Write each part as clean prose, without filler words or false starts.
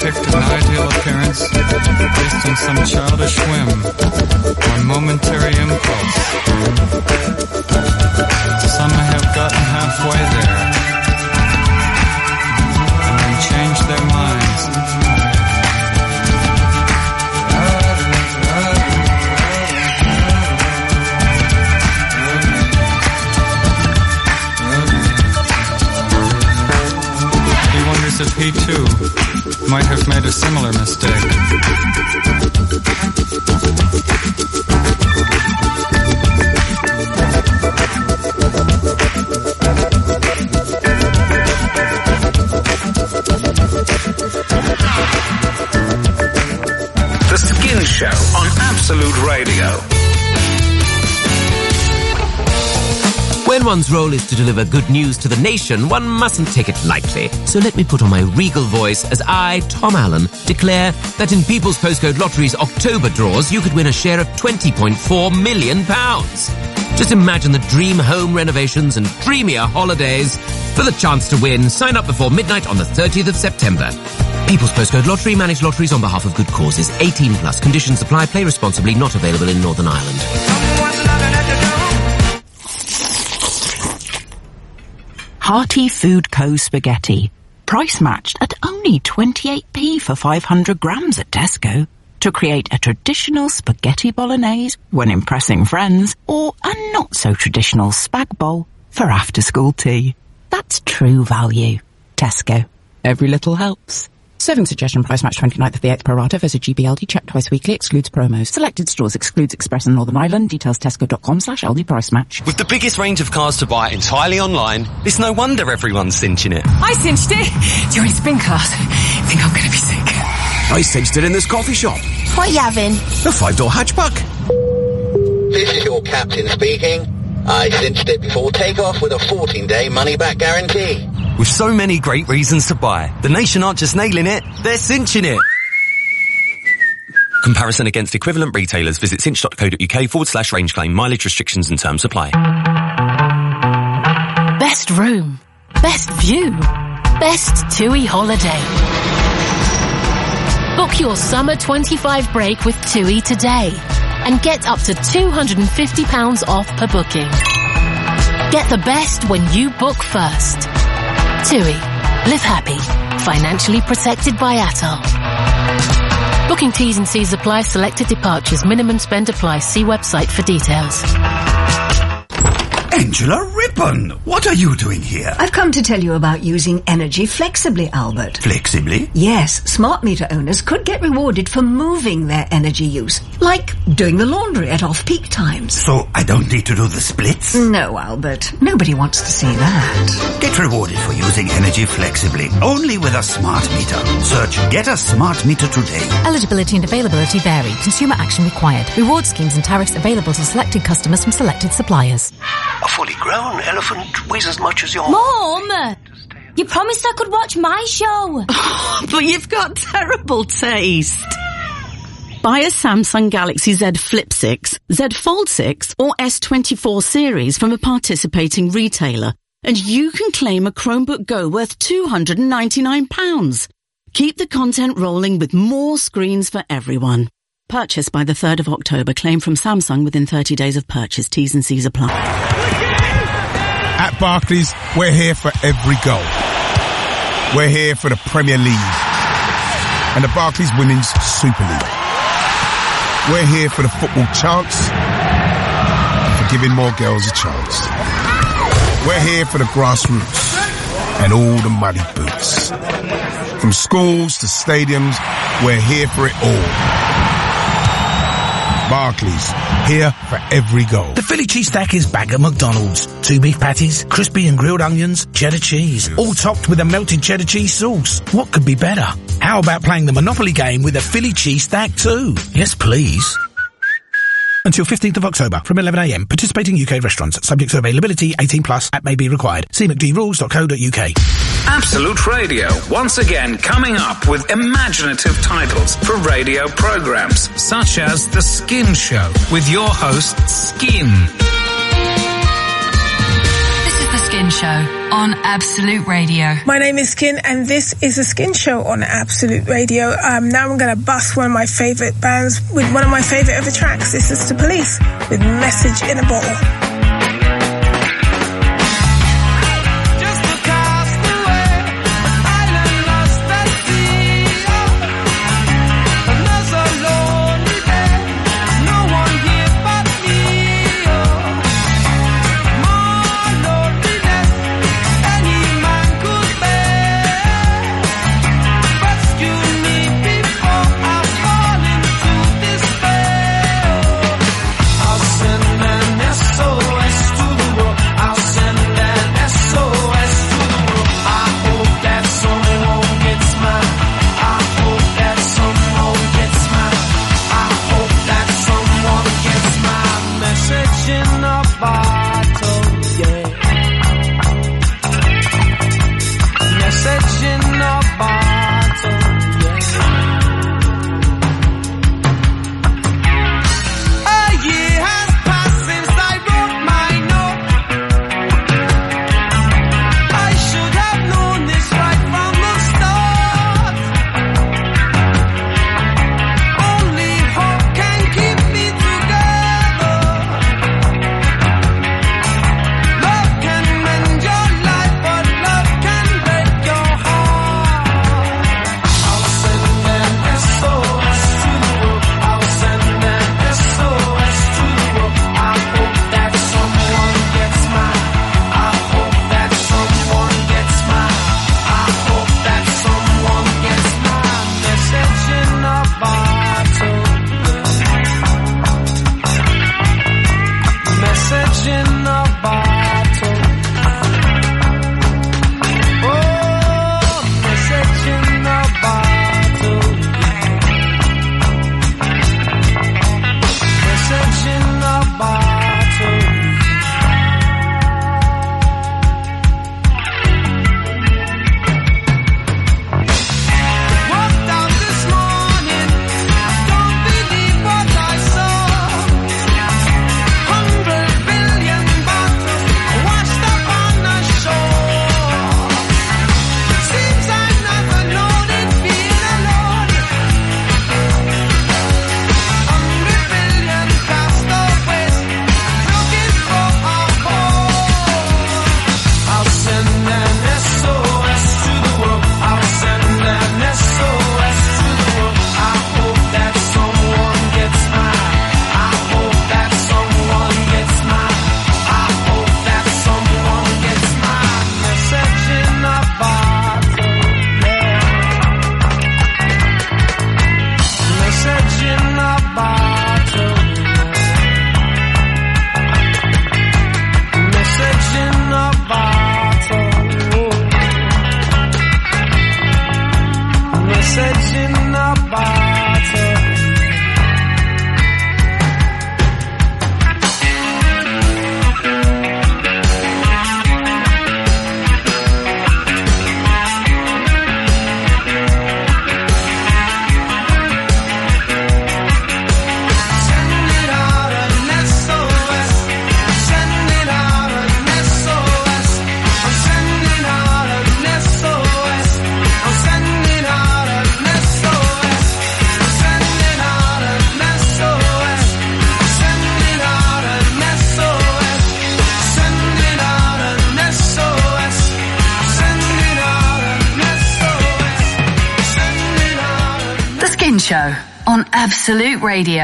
picked an ideal appearance based on some childish whim or momentary impulse. Some have gotten halfway there and then changed their minds. If he too might have made a similar mistake. The Skin Show on Absolute Radio. When one's role is to deliver good news to the nation, one mustn't take it lightly. So let me put on my regal voice as I, Tom Allen, declare that in People's Postcode Lottery's October draws, you could win a share of £20.4 million. Just imagine the dream home renovations and dreamier holidays. For the chance to win, sign up before midnight on the 30th of September. People's Postcode Lottery, manage lotteries on behalf of good causes. 18 plus. Conditions apply. Play responsibly. Not available in Northern Ireland. Hearty Food Co. spaghetti. Price matched at only 28p for 500 grams at Tesco. To create a traditional spaghetti bolognese when impressing friends, or a not-so-traditional spag bowl for after-school tea. That's true value. Tesco. Every little helps. Serving suggestion, price match 29th of the 8th pro rata. Visit GBLD, check twice weekly, excludes promos. Selected stores, excludes Express and Northern Ireland. Details tesco.com/Aldi price match. With the biggest range of cars to buy entirely online, it's no wonder everyone's cinching it. I cinched it. Do you want to spin cars? Think I'm going to be sick. I cinched it in this coffee shop. What you having? A 5-door hatchback. This is your captain speaking. I cinched it before takeoff with a 14-day money-back guarantee. With so many great reasons to buy, the nation aren't just nailing it, they're cinching it. Comparison against equivalent retailers. Visit cinch.co.uk/range claim. Mileage restrictions and terms apply. Best room. Best view. Best TUI holiday. Book your summer 25 break with TUI today and get up to £250 off per booking. Get the best when you book first. TUI. Live happy. Financially protected by Atoll. Booking T's and C's apply. Selected departures. Minimum spend applies. See website for details. Angela Rippon, what are you doing here? I've come to tell you about using energy flexibly, Albert. Flexibly? Yes, smart meter owners could get rewarded for moving their energy use, like doing the laundry at off-peak times. So I don't need to do the splits? No, Albert. Nobody wants to see that. Get rewarded for using energy flexibly, only with a smart meter. Search Get a Smart Meter today. Eligibility and availability vary. Consumer action required. Reward schemes and tariffs available to selected customers from selected suppliers. A fully grown elephant weighs as much as your... Mom! You promised I could watch my show. But you've got terrible taste. Buy a Samsung Galaxy Z Flip 6, Z Fold 6 or S24 series from a participating retailer and you can claim a Chromebook Go worth £299. Keep the content rolling with more screens for everyone. Purchase by the 3rd of October. Claim from Samsung within 30 days of purchase. T's and C's apply. At Barclays, we're here for every goal. We're here for the Premier League and the Barclays Women's Super League. We're here for the football chants and for giving more girls a chance. We're here for the grassroots and all the muddy boots. From schools to stadiums, we're here for it all. Barclays, here for every goal. The Philly cheese stack is back at McDonald's. 2 beef patties, crispy and grilled onions, cheddar cheese, all topped with a melted cheddar cheese sauce. What could be better? How about playing the Monopoly game with a Philly cheese stack too? Yes, please. Until 15th of October from 11 a.m. Participating UK restaurants. Subject to availability. 18 plus. App may be required. See mcdrules.co.uk. Absolute Radio, once again coming up with imaginative titles for radio programs, such as The Skin Show, with your host, Skin. This is The Skin Skin Show on Absolute Radio. My name is Skin and this is The Skin Show on Absolute Radio. Now I'm going to bust one of my favourite bands with one of my favourite ever tracks. This is The Police with Message in a Bottle. Show on Absolute Radio.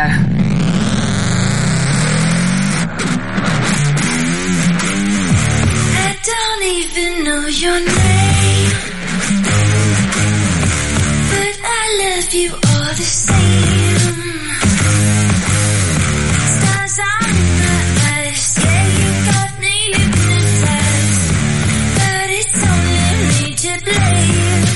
I don't even know your name, but I love you all the same. Stars are in my eyes, yeah, you got me hypnotized, but it's only me to blame.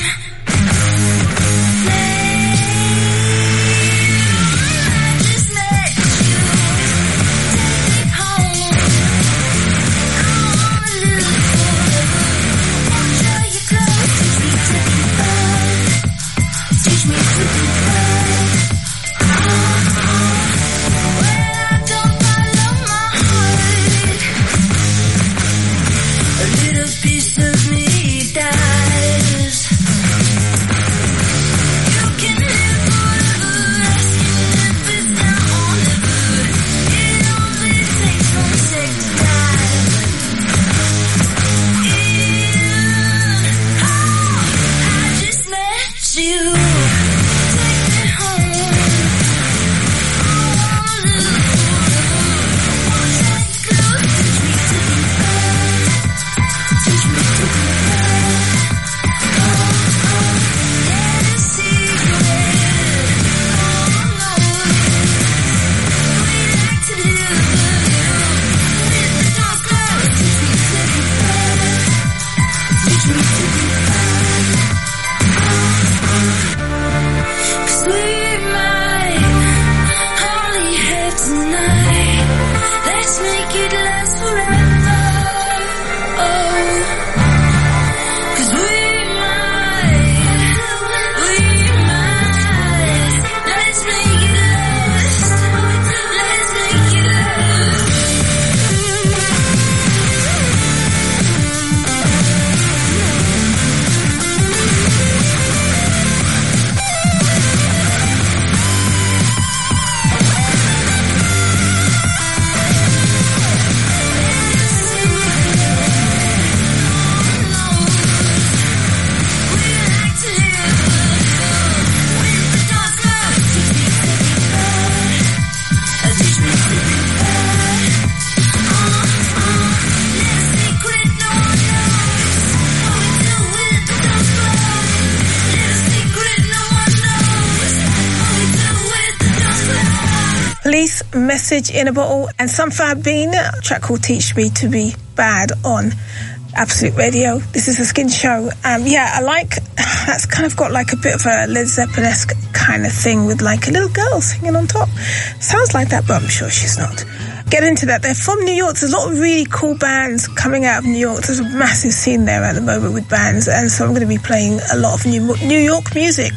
Police, Message in a Bottle, and Sunflower Bean, a track called Teach Me to Be Bad on Absolute Radio. This is a Skin Show. I like, that's kind of got like a bit of a Led Zeppelin-esque kind of thing with like a little girl singing on top. Sounds like that, but I'm sure she's not. Get into that. They're from New York. There's a lot of really cool bands coming out of New York. There's a massive scene there at the moment with bands, and so I'm going to be playing a lot of New York music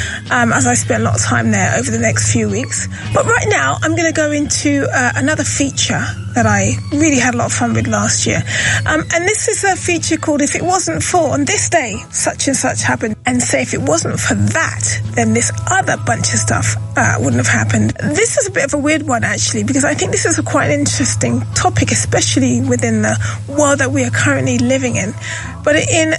as I spend a lot of time there over the next few weeks. But right now, I'm going to go into another feature that I really had a lot of fun with last year. And this is a feature called If It Wasn't For, on this day, such and such happened. And say if it wasn't for that, then this other bunch of stuff wouldn't have happened. This is a bit of a weird one, actually, because I think this is a quite interesting topic, especially within the world that we are currently living in. But in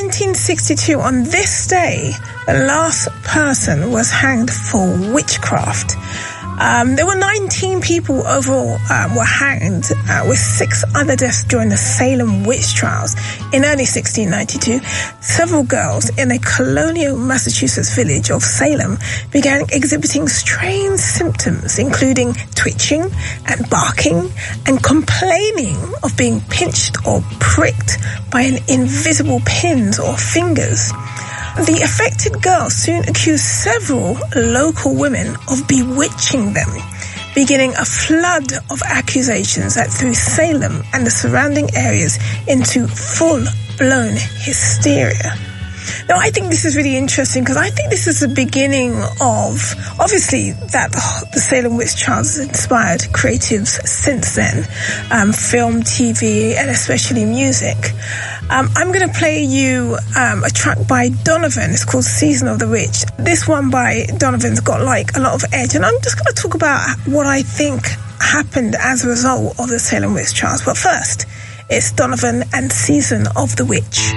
1962, on this day, the last person was hanged for witchcraft. There were 19 people overall were hanged, with 6 other deaths during the Salem witch trials in early 1692. Several girls in a colonial Massachusetts village of Salem began exhibiting strange symptoms, including twitching and barking and complaining of being pinched or pricked by an invisible pins or fingers. The affected girls soon accused several local women of bewitching them, beginning a flood of accusations that threw Salem and the surrounding areas into full-blown hysteria. Now, I think this is really interesting because I think this is the beginning of, obviously, that the Salem witch trials has inspired creatives since then, film, TV, and especially music. I'm going to play you a track by Donovan. It's called Season of the Witch. This one by Donovan's got like a lot of edge, and I'm just going to talk about what I think happened as a result of the Salem witch trials. But first, it's Donovan and Season of the Witch.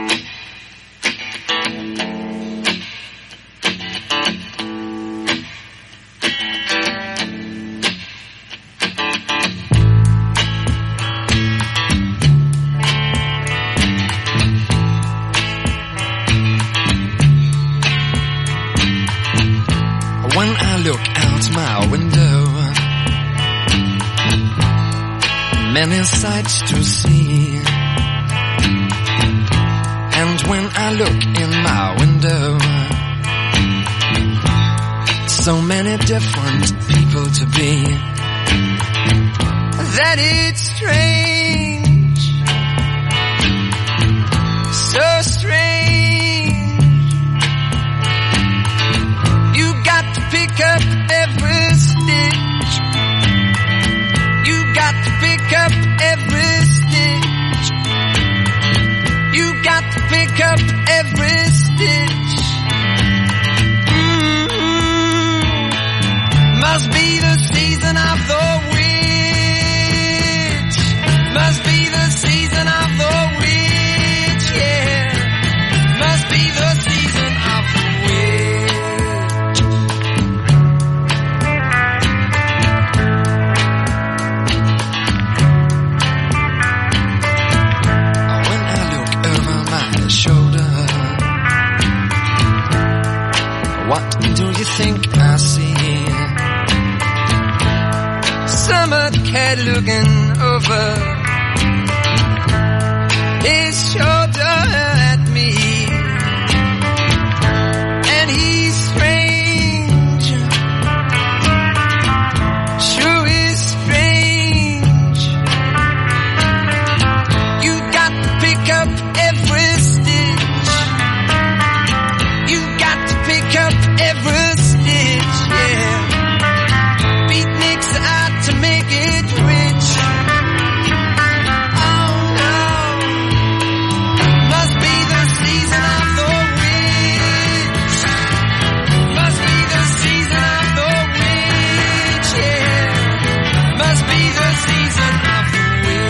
Many sights to see, and when I look in my window, so many different people to be, that it's strange, so strange. You got to pick up every stitch, you got to pick up every stitch, you got to pick up every stitch. Must be the season of the witch, must be the season of the witch, yeah, must be the season of the witch. do you think I see? Summer cat looking over his shoulder at me, and he's strange, sure is strange. You got to pick up every stitch, you got to pick up every stitch, yeah. Beatniks out to make it rich. Oh no, must be the season of the witch. Must be the season of the witch, yeah. Must be the season of the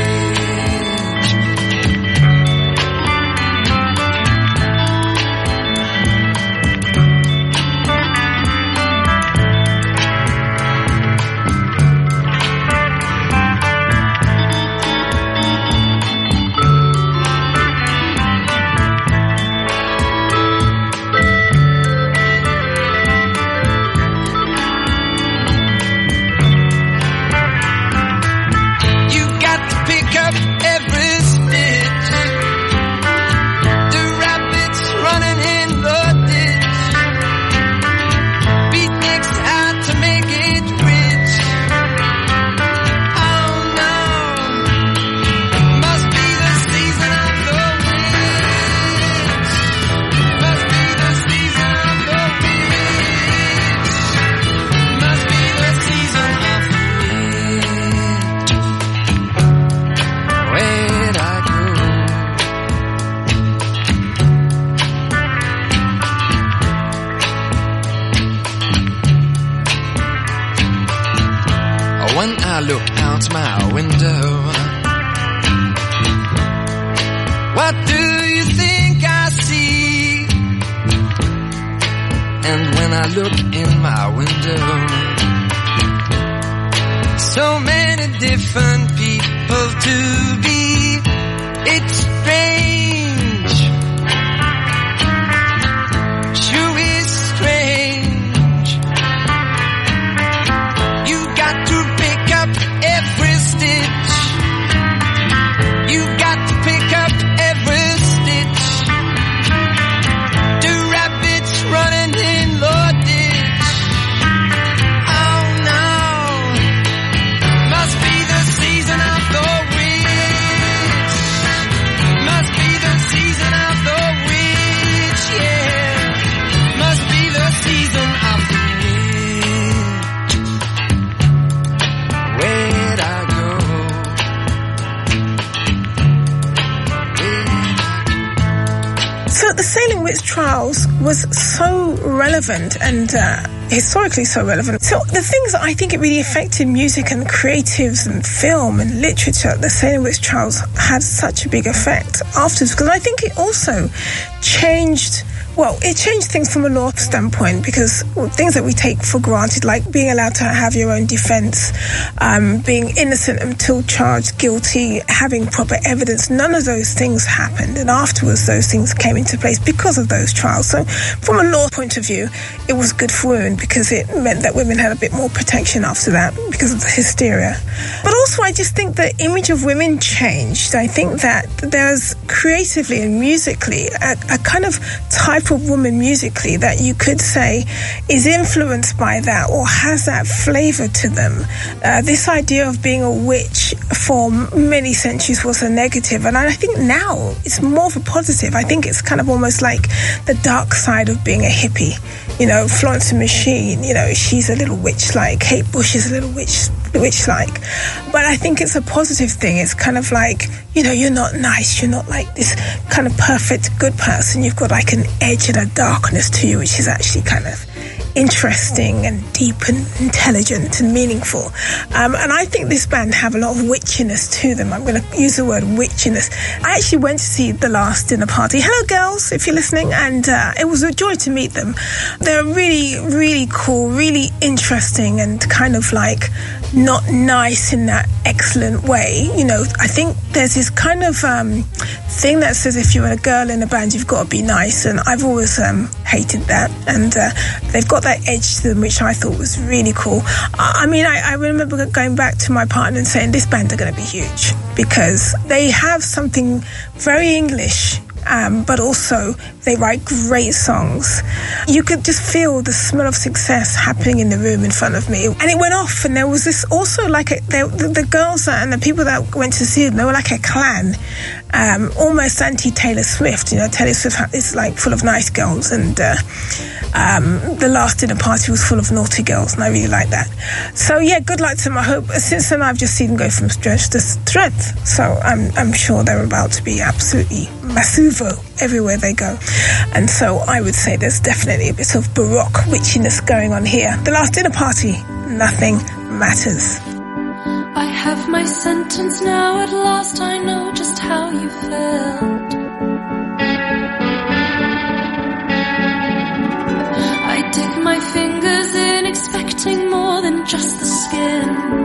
was so relevant and historically so relevant. So the things that I think it really affected music and creatives and film and literature, the Salem Witch Trials had such a big effect afterwards, because I think it also changed things from a law standpoint, because things that we take for granted, like being allowed to have your own defense, being innocent until charged guilty, having proper evidence, none of those things happened. And afterwards, those things came into place because of those trials. So from a law point of view, it was good for women, because it meant that women had a bit more protection after that because of the hysteria. But also, I just think the image of women changed. I think that there's creatively and musically a kind of type of woman musically that you could say is influenced by that or has that flavour to them. This idea of being a witch for many centuries was a negative, and I think now it's more of a positive. I think it's kind of almost like the dark side of being a hippie. You know, Florence and Machine, you know, she's a little witch-like. Kate Bush is a little witch-like. But I think it's a positive thing. It's kind of like, you know, you're not nice. You're not like this kind of perfect good person. You've got like an edge and a darkness to you, which is actually kind of interesting and deep and intelligent and meaningful. And I think this band have a lot of witchiness to them. I'm going to use the word witchiness. I actually went to see The Last Dinner Party. Hello, girls, if you're listening. And it was a joy to meet them. They're really, really cool, really interesting, and kind of like not nice in that excellent way. You know, I think there's this kind of thing that says if you're a girl in a band, you've got to be nice, and I've always hated that. And they've got that edge to them, which I thought was really cool. I mean, I remember going back to my partner and saying, this band are going to be huge, because they have something very English, but also they write great songs. You could just feel the smell of success happening in the room in front of me. And it went off, and there was this also like the girls and the people that went to see them, they were like a clan, almost anti-Taylor Swift. You know, Taylor Swift is like full of nice girls, and the last dinner party was full of naughty girls, and I really like that. So yeah, good luck to them. I hope, since then I've just seen them go from strength to strength, so I'm sure they're about to be absolutely masuvo everywhere they go. And so I would say there's definitely a bit of Baroque witchiness going on here. The last dinner party, nothing matters. I have my sentence now, at last I know just how you felt. I dig my fingers in, expecting more than just the skin.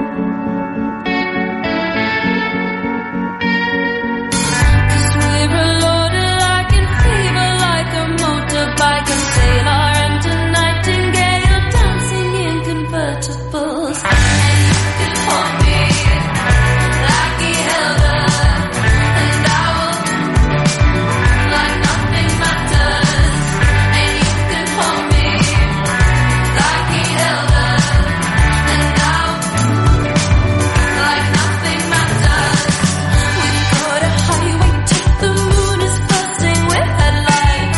Like a sailor and a nightingale dancing in convertibles. And you can hold me like he held her, and I will, like nothing matters. And you can hold me like he held her, and I will, like nothing matters. We've got a highway to the moon is buzzing with headlights.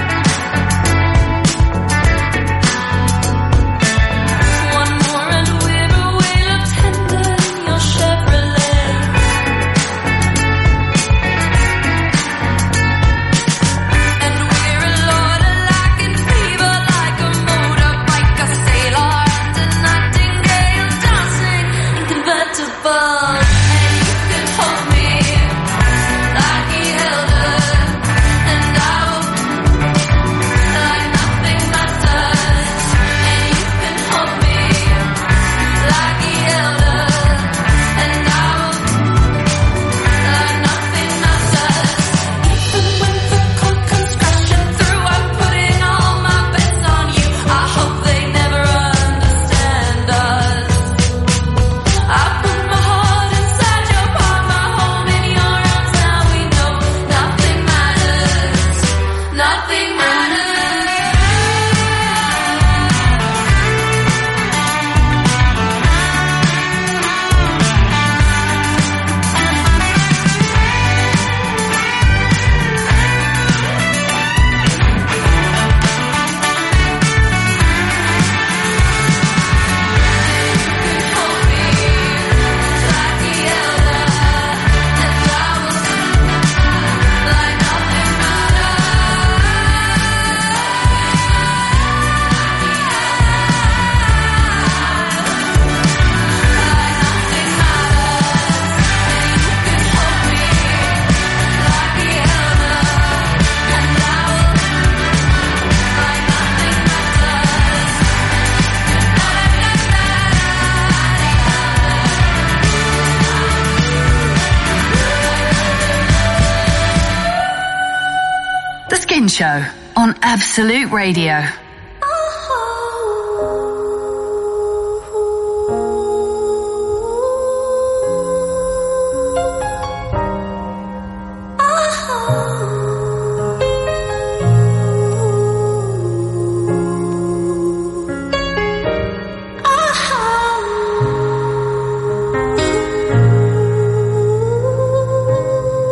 Show on Absolute Radio.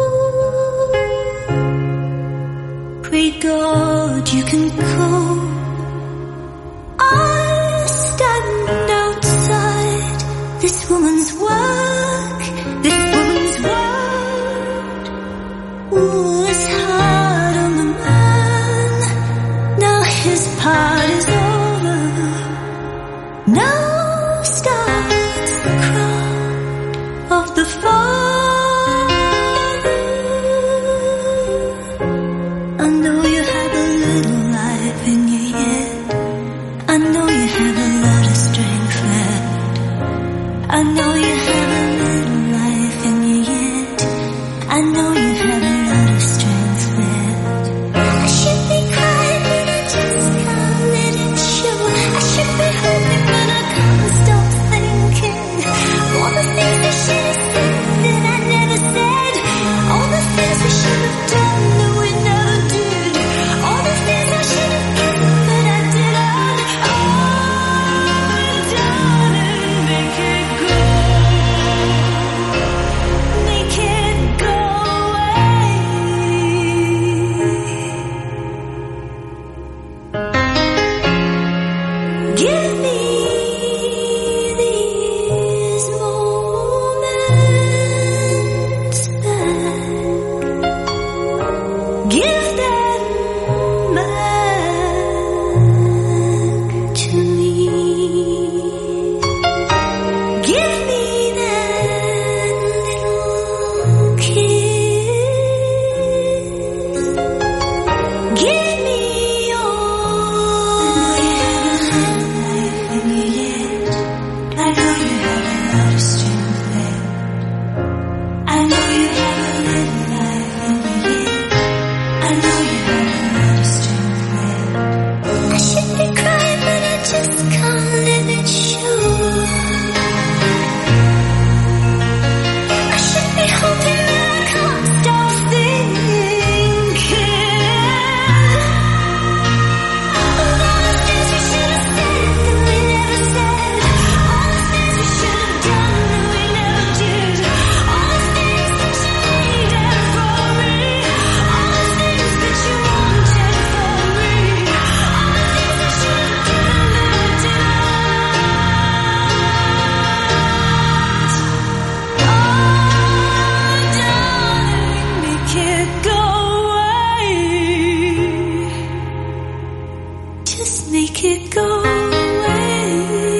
Pray God you can cope Give me these moments back. Give them back to me. Give me that little kiss. Give me all. I know you have a lot of strength left. I know you have a little life in you yet. I know you have a lot of strength left. I should be crying, but I just can't let it show. I should be hoping that I can't stop thinking of all the things we should have said that we never said. All the things we should have done that we never did. All the things that you needed from me. All the things that you wanted from me. All the things I should have done that I didn't. Oh, darling, make it go away. Just make it go away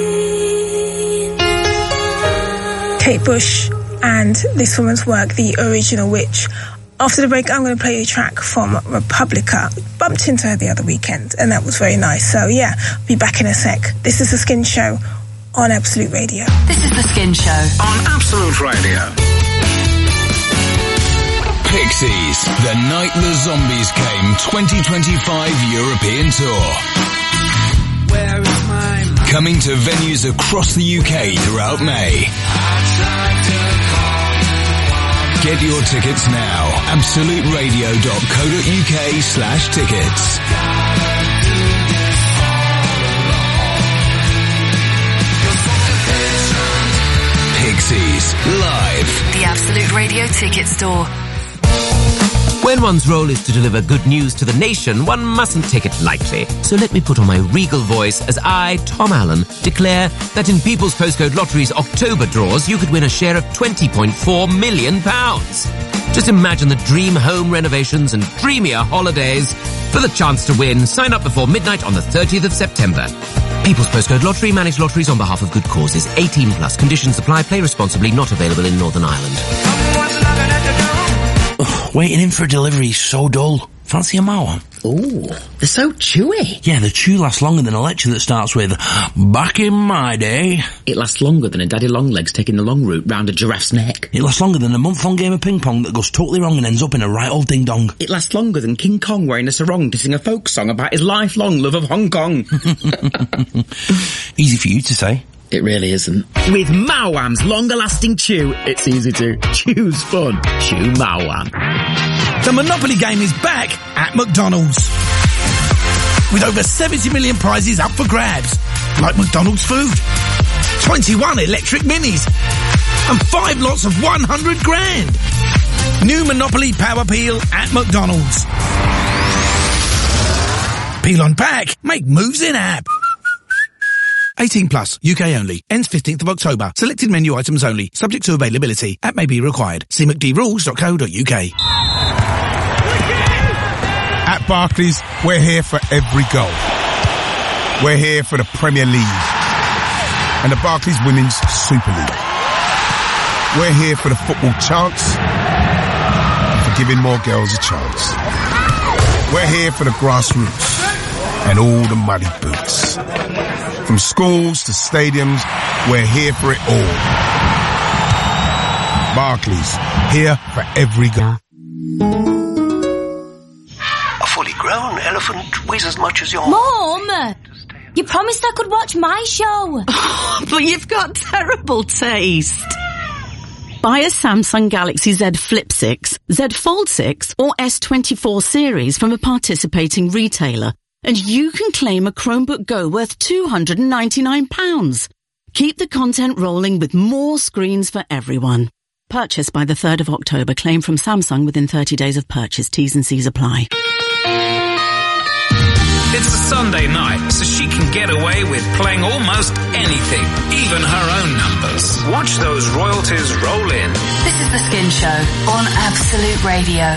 now. Kate Bush and this woman's work, The Original Witch. After the break, I'm going to play you a track from Republica. Bumped into her the other weekend, and that was very nice. So, yeah, I'll be back in a sec. This is The Skin Show on Absolute Radio. This is The Skin Show. On Absolute Radio. Pixies, The Night the Zombies Came 2025 European Tour. Where is my mind? Coming to venues across the UK throughout May. Get your tickets now. absoluteradio.co.uk/tickets. Pixies, live. The Absolute Radio Ticket Store. When one's role is to deliver good news to the nation, one mustn't take it lightly. So let me put on my regal voice as I, Tom Allen, declare that in People's Postcode Lottery's October draws, you could win a share of £20.4 million. Just imagine the dream home renovations and dreamier holidays. For the chance to win, sign up before midnight on the 30th of September. People's Postcode Lottery, manage lotteries on behalf of good causes. 18 plus. Conditions apply. Play responsibly. Not available in Northern Ireland. Waiting in for a delivery is so dull. Fancy a Mawa? Ooh, they're so chewy. Yeah, the chew lasts longer than a lecture that starts with, back in my day. It lasts longer than a daddy longlegs taking the long route round a giraffe's neck. It lasts longer than a month-long game of ping-pong that goes totally wrong and ends up in a right old ding-dong. It lasts longer than King Kong wearing a sarong to sing a folk song about his lifelong love of Hong Kong. Easy for you to say. It really isn't. With Mawam's longer-lasting chew, it's easy to. Chew's fun. Chew Mawam. The Monopoly game is back at McDonald's. With over 70 million prizes up for grabs. Like McDonald's food, 21 electric minis, and 5 lots of 100 grand. New Monopoly Power Peel at McDonald's. Peel on pack, make moves in app. 18 plus, UK only. Ends 15th of October. Selected menu items only. Subject to availability. App may be required. See mcdrules.co.uk. At Barclays, we're here for every goal. We're here for the Premier League and the Barclays Women's Super League. We're here for the football chants and for giving more girls a chance. We're here for the grassroots and all the muddy boots. From schools to stadiums, we're here for it all. Barclays, here for every goal. A fully grown elephant weighs as much as your... Mom! You promised I could watch my show. But you've got terrible taste. Buy a Samsung Galaxy Z Flip 6, Z Fold 6 or S24 series from a participating retailer and you can claim a Chromebook Go worth £299. Keep the content rolling with more screens for everyone. Purchase by the 3rd of October. Claim from Samsung within 30 days of purchase. T's and C's apply. It's a Sunday night, so she can get away with playing almost anything, even her own numbers. Watch those royalties roll in. This is The Skin Show on Absolute Radio.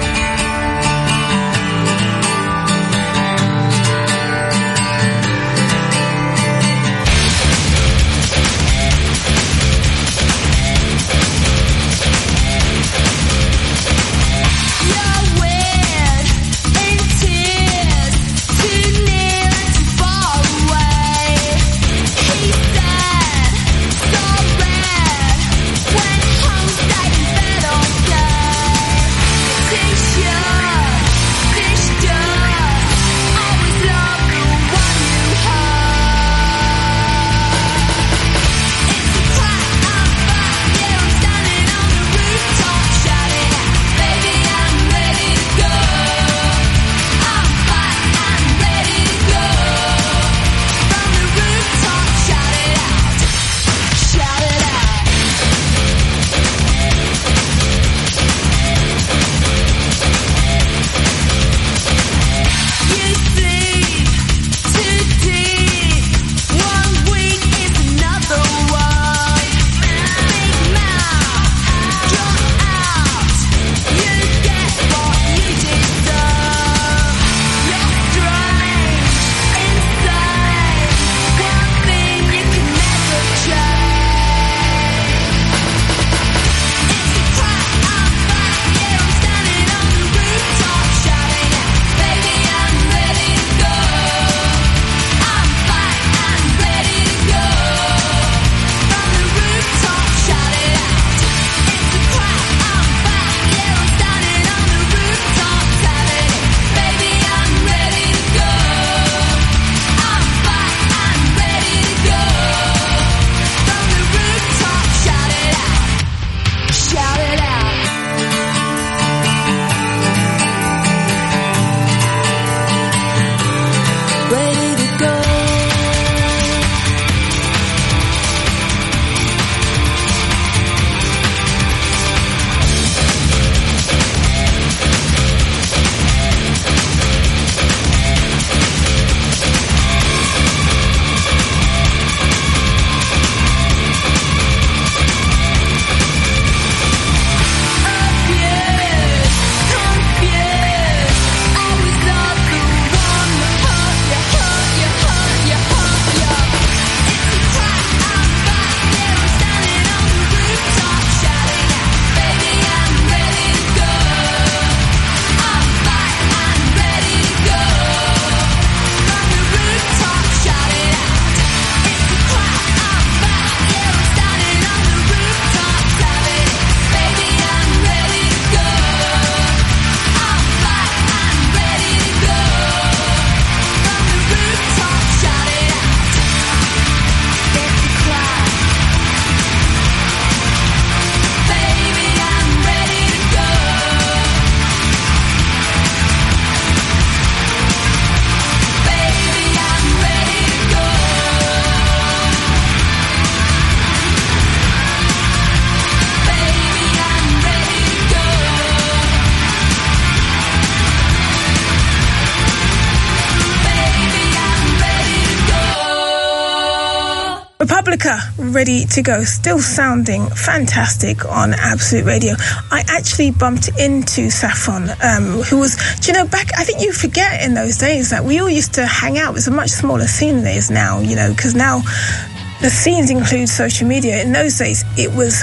Republica, ready to go, still sounding fantastic on Absolute Radio. I actually bumped into Saffron, who was, do you know, back, I think you forget in those days that we all used to hang out. It was a much smaller scene than it is now, you know, because now the scenes include social media. In those days, it was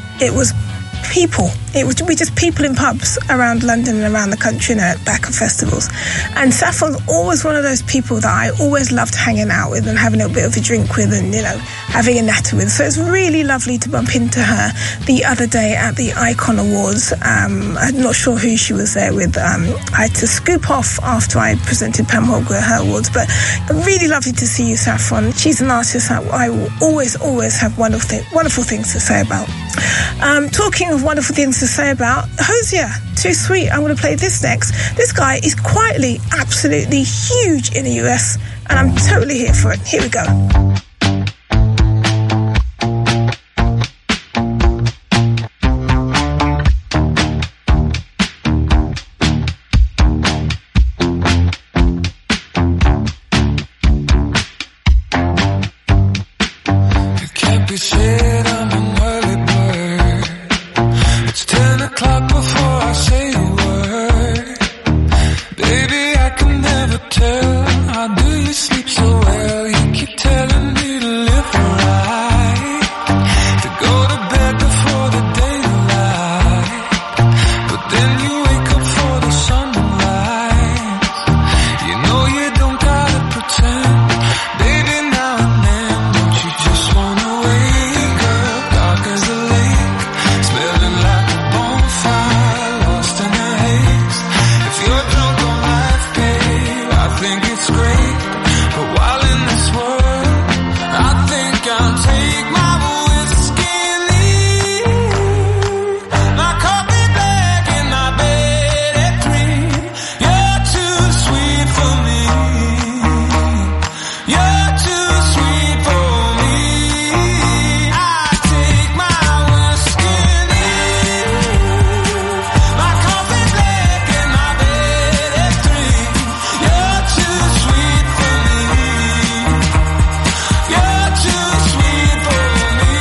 people. We just people in pubs around London and around the country and at back of festivals. And Saffron's always one of those people that I always loved hanging out with and having a bit of a drink with and, you know, having a natter with. So it's really lovely to bump into her the other day at the Icon Awards. I'm not sure who she was there with. I had to scoop off after I presented Pam Holger her awards, but really lovely to see you, Saffron. She's an artist that I will always have wonderful things to say about. Talking of wonderful things to say about, Hosier, Too Sweet. I'm going to play this next. This guy is quietly absolutely huge in the US, and I'm totally here for it. Here we go. said I'm an early bird. It's 10 o'clock before I say a word. Baby, I can never tell. How do you sleep so well? You keep telling me to live right, to go to bed before the daylight. But then you wake up for the sunrise. You know you don't gotta pretend. Baby, now and then, don't you just wanna wake up dark as a lake, smelling like a bonfire, lost in a haze. If you're drunk on life, babe, I think it's great. But while in this world, I think I'll take my whiskey and leave. My coffee black in my bed at 3. You're too sweet for me. You're too sweet for me. I take my whiskey and leave. My coffee black in my bed at 3. You're too sweet for me. You're too sweet for me.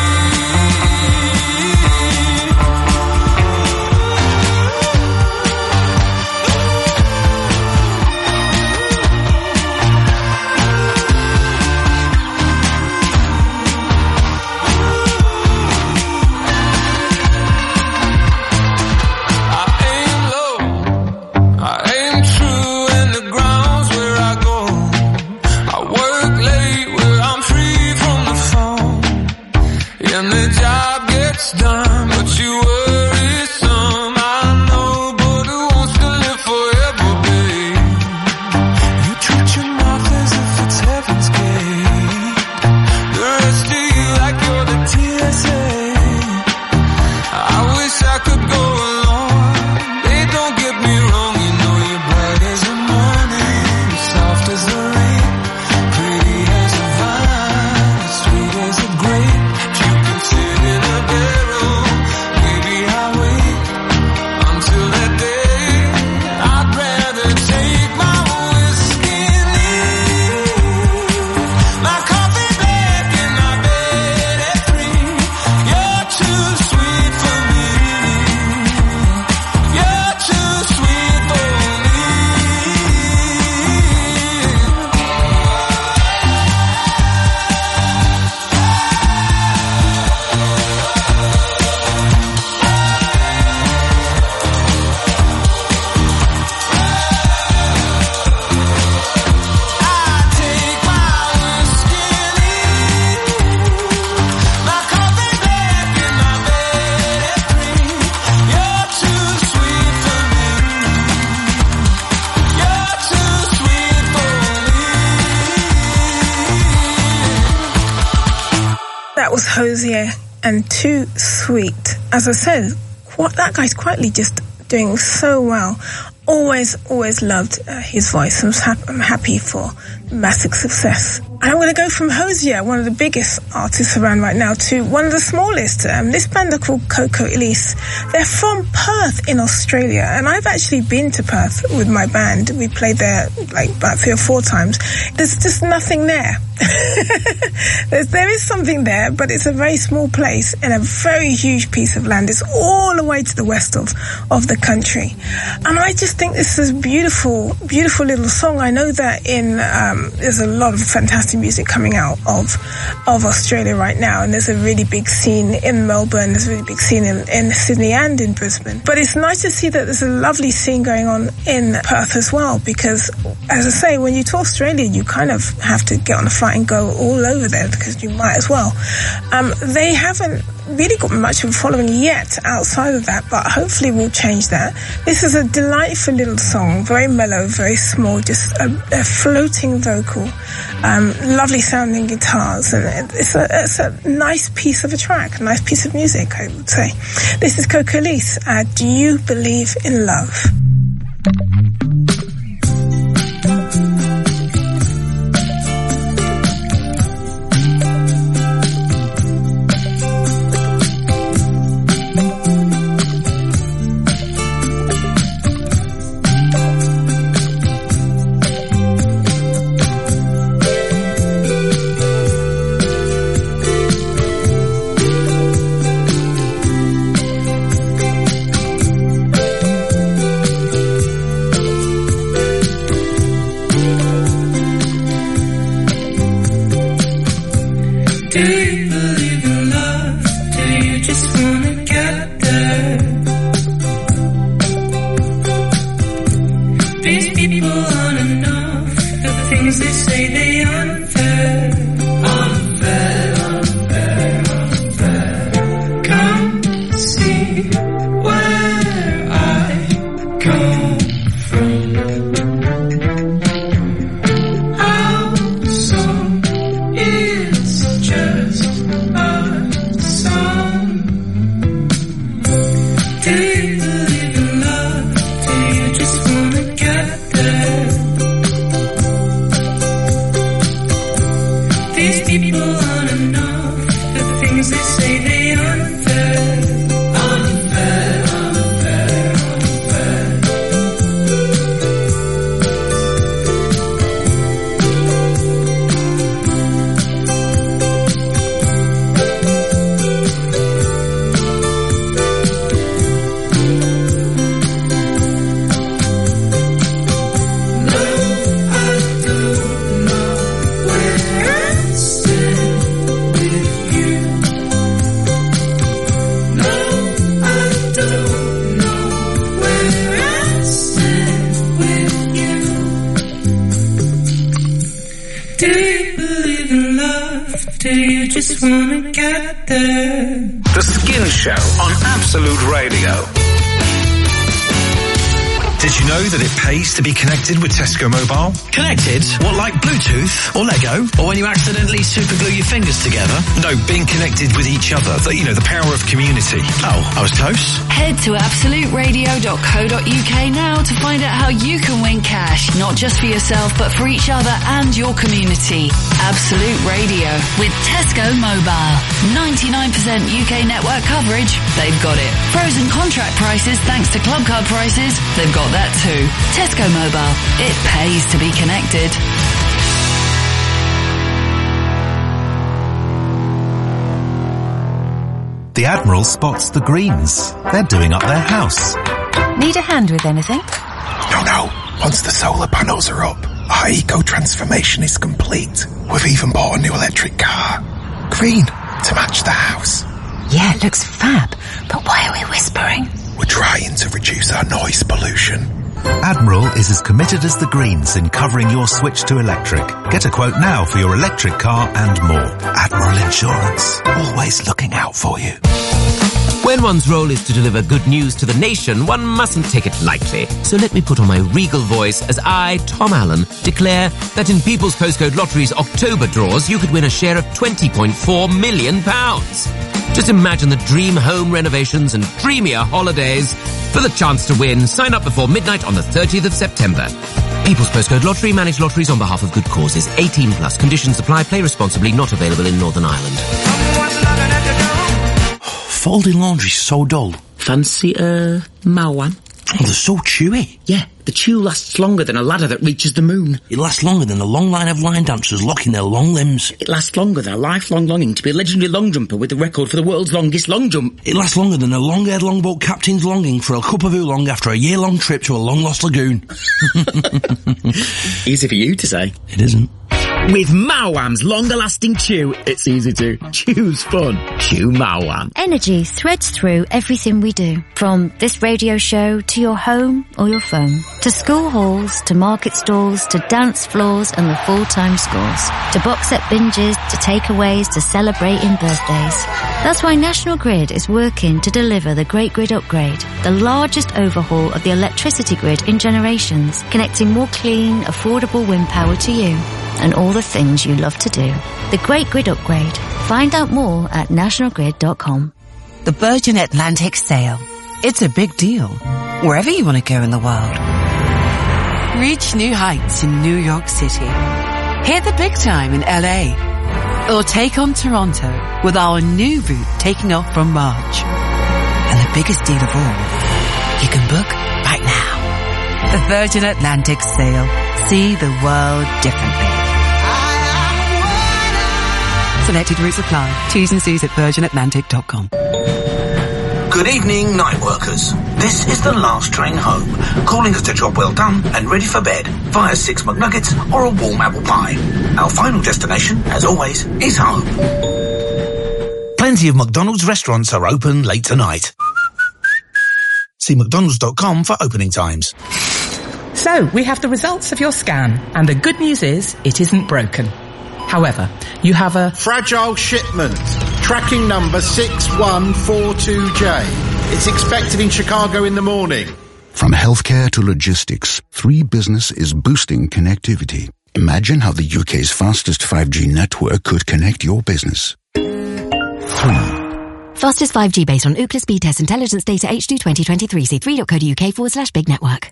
I aim low, I aim true, and the ground's where I go. I work late where I'm free from the phone, and the job gets done, but you worry some. I know, but who wants to live forever, babe? You treat your mouth as if it's heaven's gate. The rest of you like you're the TSA. I wish I could go along. They don't get me wrong, you know you're bright as the morning, soft as the rain, pretty as a vine, sweet as a grape. You can sit in a barrel, maybe I'll wait until that day. I'd rather take my whiskey and leave. My coffee black in my bed at 3. You're too sweet for me. You're too sweet for me. Take my whiskey and leave. My coffee black in my bed at 3. You're too sweet for me. You're too sweet for me. That was Hosier and Too Sweet. As I said, that guy's quietly just doing so well. Always loved his voice. I'm happy for massive success. And I'm going to go from Hosier, one of the biggest artists around right now, to one of the smallest. This band are called Coco Elise. They're from Perth in Australia, and I've actually been to Perth with my band. We played there like about 3 or 4 times. There's just nothing there. There is something there, but it's a very small place in a very huge piece of land. It's all the way to the west of the country. And I just think this is a beautiful little song. I know that there's a lot of fantastic music coming out of Australia right now, and there's a really big scene in Melbourne, there's a really big scene in Sydney and in Brisbane. But it's nice to see that there's a lovely scene going on in Perth as well, because, as I say, when you tour Australia, you kind of have to get on a flight and go all over there, because you might as well. They haven't really got much of a following yet outside of that, but hopefully we'll change that. This is a delightful little song, very mellow, very small, just a floating vocal, lovely sounding guitars, and it's a nice piece of a track, a nice piece of music, I would say. This is Coco Elise, Do You Believe in Love? Do you believe in love? Do you just wanna get there? These people aren't enough. The things they say they unfair. Unfair, unfair, unfair. Come see where I come from. Our song is just a song. Do you believe in love? Do you just wanna get there? These people aren't enough. The things they say they unfair. Unfair, unfair, unfair. No, I don't know where I stand with you. No, I don't know where I stand with you. Do you believe in love? Do you just wanna get there? The Skin Show on Absolute Radio. Did you know that it pays to be connected with Tesco Mobile? Connected? What, like Bluetooth? Or Lego? Or when you accidentally superglue your fingers together? No, being connected with each other. The power of community. Oh, I was close. Head to absoluteradio.co.uk now to find out how you can win cash, not just for yourself, but for each other and your community. Absolute Radio with Tesco Mobile. 99% UK network coverage, they've got it. Frozen contract prices thanks to Club Card prices, they've got that too. Tesco Mobile, it pays to be connected. The Admiral spots the Greens. They're doing up their house. Need a hand with anything? No. Once the solar panels are up, our eco-transformation is complete. We've even bought a new electric car. Green, to match the house. Yeah, it looks fab. But why are we whispering? We're trying to reduce our noise pollution. Admiral is as committed as the Greens in covering your switch to electric. Get a quote now for your electric car and more. Admiral Insurance, always looking out for you. When one's role is to deliver good news to the nation, one mustn't take it lightly. So let me put on my regal voice as I, Tom Allen, declare that in People's Postcode Lottery's October draws, you could win a share of £20.4 million. Just imagine the dream home renovations and dreamier holidays. For the chance to win, sign up before midnight on the 30th of September. People's Postcode Lottery, manage lotteries on behalf of good causes. 18 plus. Conditions apply. Play responsibly. Not available in Northern Ireland. Folding laundry's so dull. Fancy Mao-wan? Oh, they're so chewy. Yeah, the chew lasts longer than a ladder that reaches the moon. It lasts longer than a long line of line dancers locking their long limbs. It lasts longer than a lifelong longing to be a legendary long jumper with the record for the world's longest long jump. It lasts longer than a long-haired longboat captain's longing for a cup of oolong after a year-long trip to a long-lost lagoon. Easy for you to say. It isn't. With Mao-wan's longer-lasting chew, it's easy to. Chew's fun. Chew Mao-wan. Energy threads through everything we do. From this radio show to your home or your phone. To school halls, to market stalls, to dance floors and the full-time scores. To box set binges, to takeaways, to celebrating birthdays. That's why National Grid is working to deliver the Great Grid Upgrade. The largest overhaul of the electricity grid in generations. Connecting more clean, affordable wind power to you. And all the things you love to do. The Great Grid Upgrade. Find out more at nationalgrid.com. The Virgin Atlantic Sail. It's a big deal, wherever you want to go in the world. Reach new heights in New York City. Hit the big time in LA. Or take on Toronto with our new route taking off from March. And the biggest deal of all, you can book right now. The Virgin Atlantic Sail. See the world differently. Selected routes apply. T's and C's at virginatlantic.com. Good evening, night workers. This is the last train home, calling us a job well done and ready for bed via 6 McNuggets or a warm apple pie. Our final destination, as always, is home. Plenty of McDonald's restaurants are open late tonight. See mcdonalds.com for opening times. So, we have the results of your scan, and the good news is it isn't broken. However, you have a fragile shipment, tracking number 6142J. It's expected in Chicago in the morning. From healthcare to logistics, 3 Business is boosting connectivity. Imagine how the UK's fastest 5G network could connect your business. 3. Fastest 5G based on Ookla speed test intelligence data H2 2023. See 3.co.uk/big network.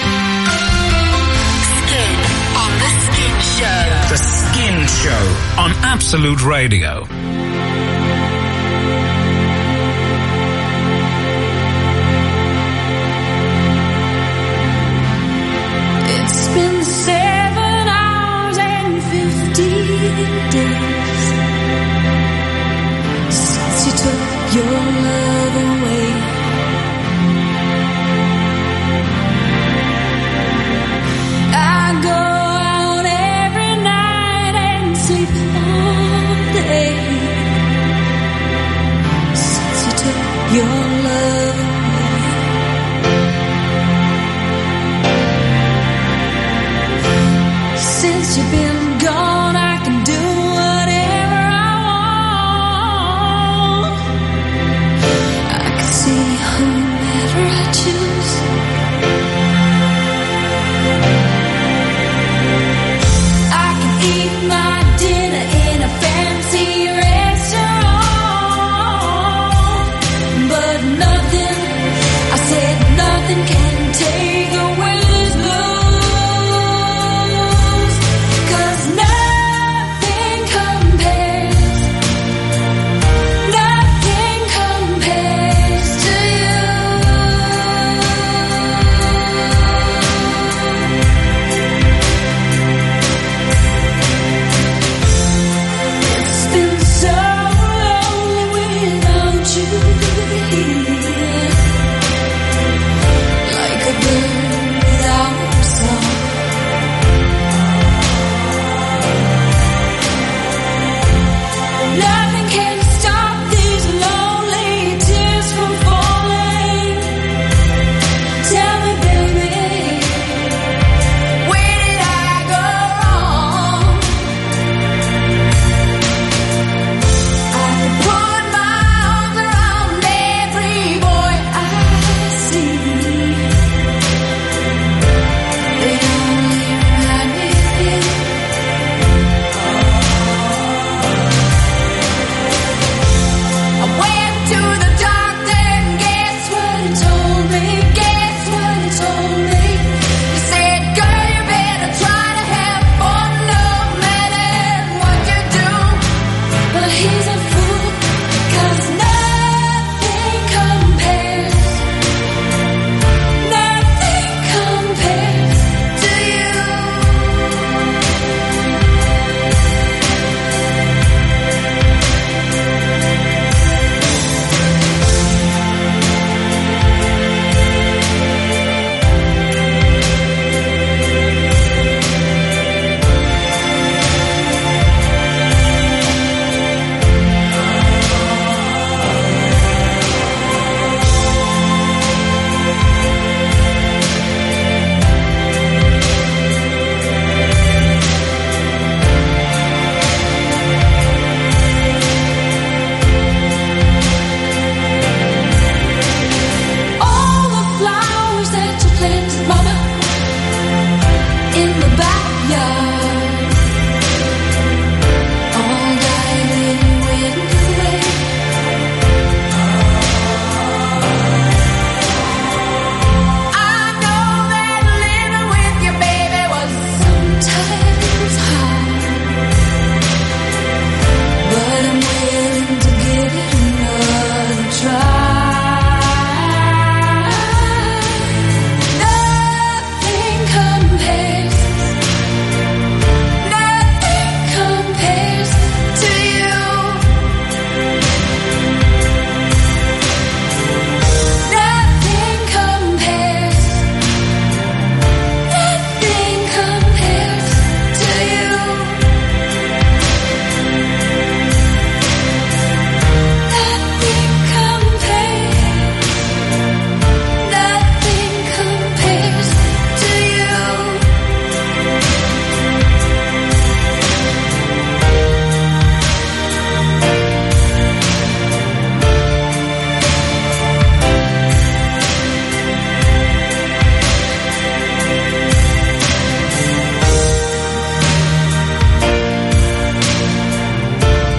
The Skin Show on Absolute Radio. It's been 7 hours and 50 days since you took your love away. I go out every night and sleep all day since you took your love away. Since you've been gone, I can do whatever I want. I can see whomever I choose. I can eat my dinner in a fancy restaurant, but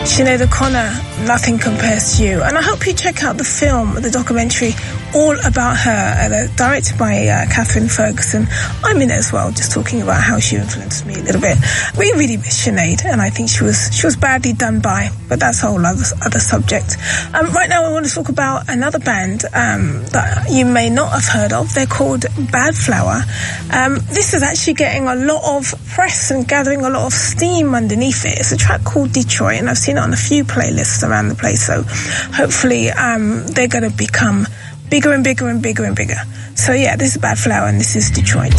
Sinead O'Connor, Nothing Compares to You. And I hope you check out the film, the documentary, all about her, directed by Catherine Ferguson. I'm in it as well, just talking about how she influenced me a little bit. We really miss Sinead, and I think she was badly done by, but that's a whole other subject. Right now I want to talk about another band that you may not have heard of. They're called Bad Flower. This is actually getting a lot of press and gathering a lot of steam underneath it. It's a track called Detroit, and I've seen it on a few playlists around the place, so hopefully they're going to become bigger and bigger and bigger and bigger. So yeah, this is Bad Flower and this is Detroit.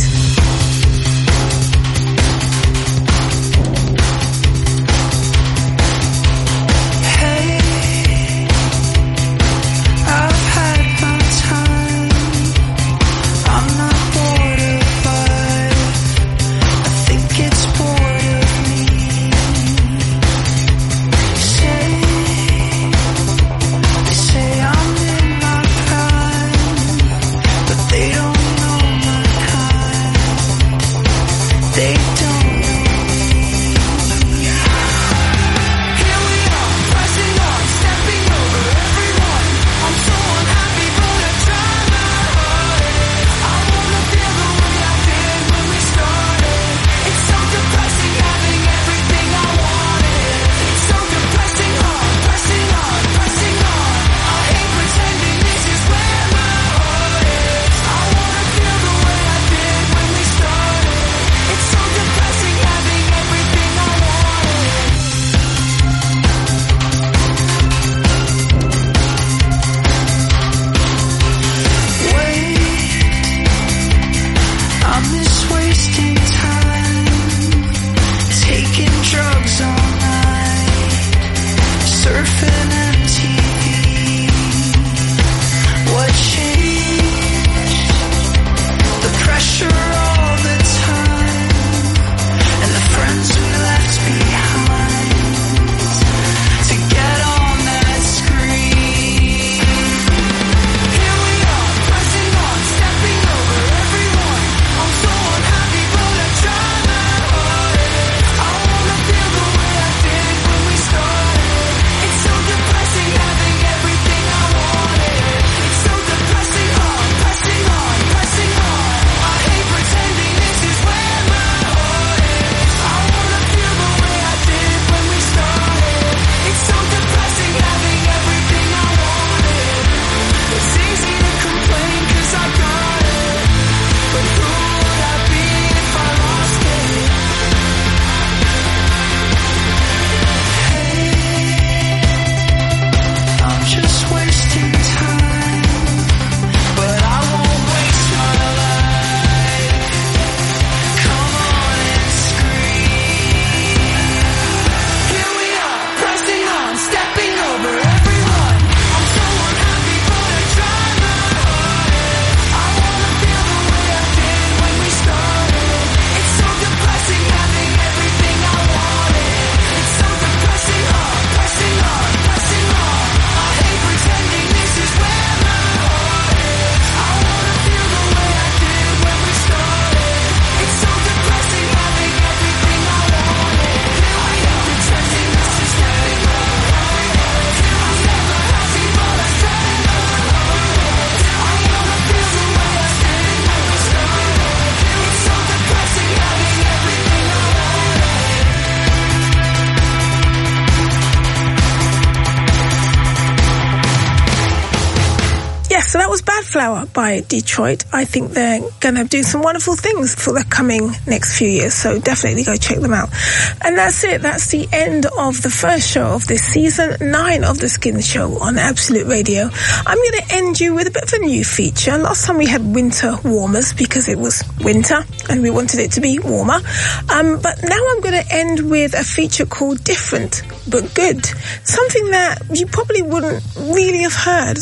So that was Bad Flower by Detroit. I think they're going to do some wonderful things for the coming next few years, so definitely go check them out. And that's it. That's the end of the first show of this season 9 of The Skin Show on Absolute Radio. I'm going to end you with a bit of a new feature. Last time we had winter warmers because it was winter and we wanted it to be warmer. But now I'm going to end with a feature called Different But Good. Something that you probably wouldn't really have heard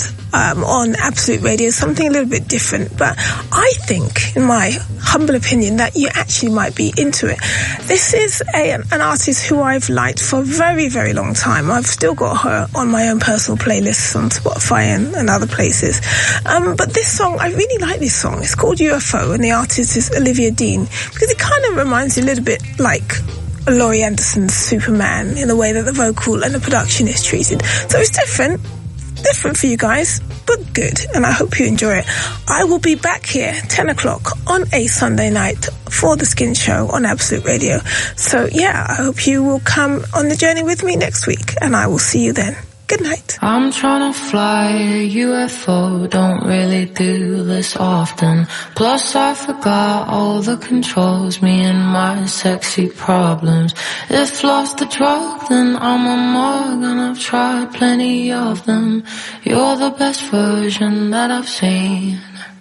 on Absolute Radio, something a little bit different, but I think, in my humble opinion, that you actually might be into it. This is an artist who I've liked for a very, very long time. I've still got her on my own personal playlists on Spotify and other places. But this song, I really like this song. It's called UFO, and the artist is Olivia Dean, because it kind of reminds you a little bit like Laurie Anderson's Superman in the way that the vocal and the production is treated. So it's different for you guys, but good, and I hope you enjoy it. I will be back here 10 o'clock on a Sunday night for the Skin Show on Absolute Radio. So yeah, I hope you will come on the journey with me next week, and I will see you then. Good night. I'm trying to fly a UFO, don't really do this often. Plus I forgot all the controls, me and my sexy problems. If love's the drug, then I'm a mug, and I've tried plenty of them. You're the best version that I've seen.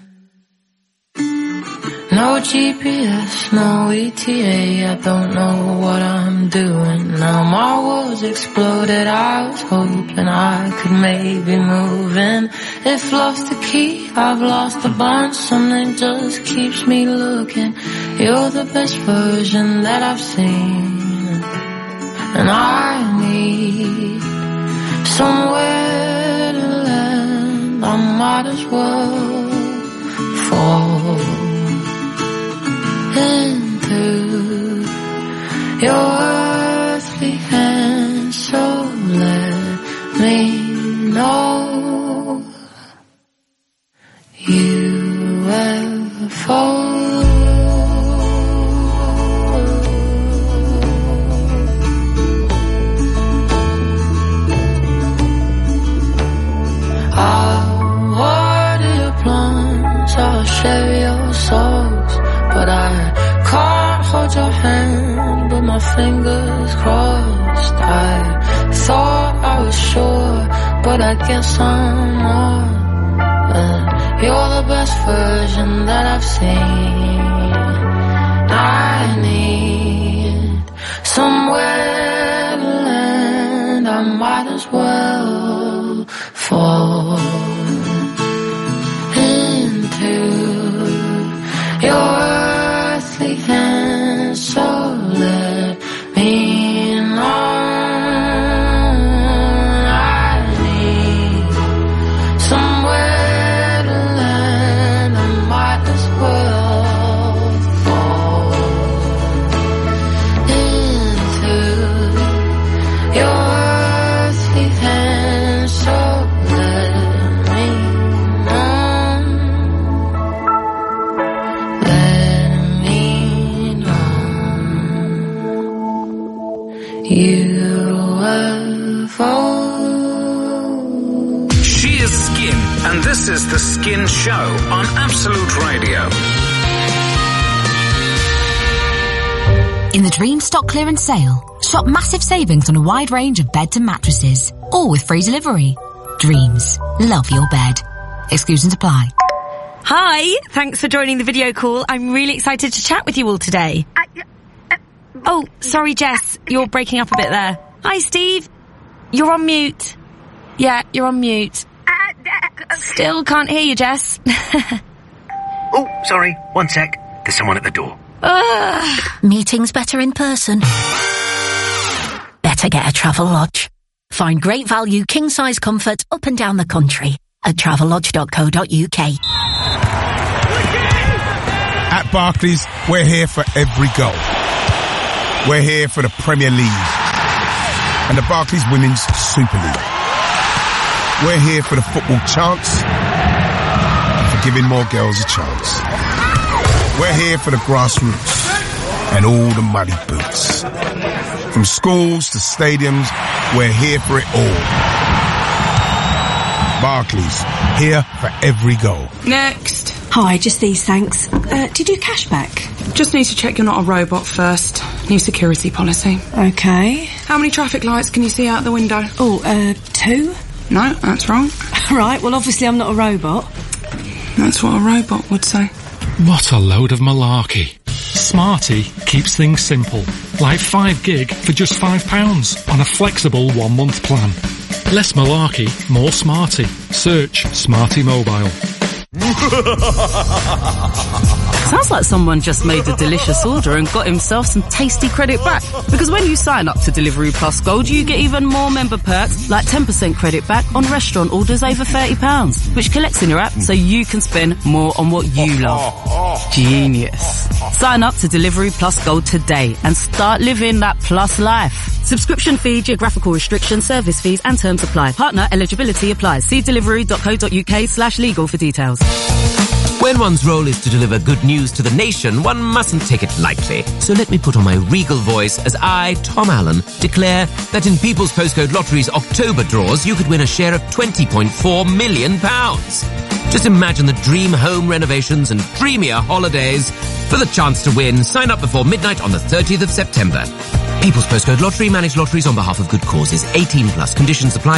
No GPS, no ETA, I don't know what I'm doing. Now my world's exploded, I was hoping I could maybe move in. If love's the key, I've lost a bunch, something just keeps me looking. You're the best version that I've seen. And I need somewhere to land, I might as well fall into your earthly hands, so let me know you ever fall. I'll water your plants, I'll share your souls, but I can't hold your hand with my fingers crossed. I thought I was sure, but I guess I'm not. You're the best version that I've seen. I need somewhere to land, I might as well fall into your earthly hands, so let me know. I need somewhere to land, I might as well fall into your earthly hands, so let me She is Skin, and this is The Skin Show on Absolute Radio. In the Dream Stock Clearance Sale, shop massive savings on a wide range of beds and mattresses, all with free delivery. Dreams. Love your bed. Exclusions apply. Hi, thanks for joining the video call. I'm really excited to chat with you all today. Oh, sorry, Jess, you're breaking up a bit there. Hi, Steve. You're on mute. Yeah, you're on mute. Still can't hear you, Jess. Oh, sorry, one sec. There's someone at the door. Meetings better in person. Better get a Travelodge. Find great value king-size comfort up and down the country at travellodge.co.uk. At Barclays, we're here for every goal. We're here for the Premier League and the Barclays Women's Super League. We're here for the football chants and for giving more girls a chance. We're here for the grassroots and all the muddy boots. From schools to stadiums, we're here for it all. Barclays, here for every goal. Next. Hi, just these, thanks. Do you do cashback? Just need to check you're not a robot first. New security policy. Okay. How many traffic lights can you see out the window? Oh, 2? No, that's wrong. Right, well obviously I'm not a robot. That's what a robot would say. What a load of malarkey. Smarty keeps things simple. Like 5 gig for just £5 on a flexible 1-month plan. Less malarkey, more smarty. Search Smarty Mobile. Sounds like someone just made a delicious order and got himself some tasty credit back. Because when you sign up to Delivery Plus Gold, you get even more member perks, like 10% credit back on restaurant orders over £30, which collects in your app so you can spend more on what you love. Genius. Sign up to Delivery Plus Gold today and start living that plus life. Subscription fee, geographical restrictions, service fees and terms apply. Partner eligibility applies. See delivery.co.uk/legal for details. When one's role is to deliver good news to the nation, one mustn't take it lightly. So let me put on my regal voice as I, Tom Allen, declare that in People's Postcode Lottery's October draws, you could win a share of £20.4 million. Just imagine the dream home renovations and dreamier holidays. For the chance to win, sign up before midnight on the 30th of September. People's Postcode Lottery, manage lotteries on behalf of good causes. 18+. Conditions apply.